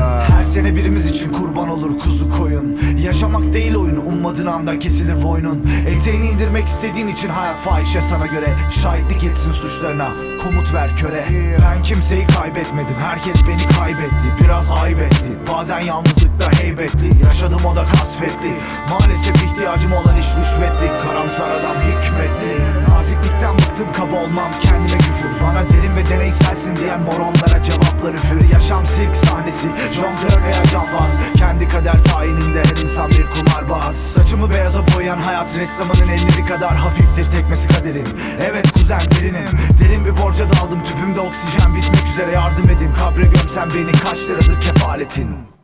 Her sene birimiz için kurban olur kuzu koyun. Yaşamak değil oyunu, ummadığın anda kesilir boynun. Eteğini indirmek istediğin için hayat fahişe sana göre. Şahitlik etsin suçlarına, komut ver köre. Ben kimseyi kaybetmedim, herkes beni kaybetti. Biraz ayıp etti, bazen yalnızlıkta heybetli. Yaşadım o da kasvetli, maalesef ihtiyacım olan iş rüşvetli. Karamsar adam hikmetli. Naziklikten bıktım, kaba olmam kendime küfür. Bana derin ve deneyselsin diyen moronlara cevapları für. Yaşam sirk sahnesi, jonglör veya cambaz. Kendi kader tayininde her insan bir kumarbaz. Saçımı beyaza boyayan hayat ressamının elleri kadar hafiftir tekmesi kaderin. Evet kuzen derinim, derin bir borca daldım. Tüpümde oksijen bitmek üzere, yardım edin. Kabre gömsen beni, kaç liradır kefaletin?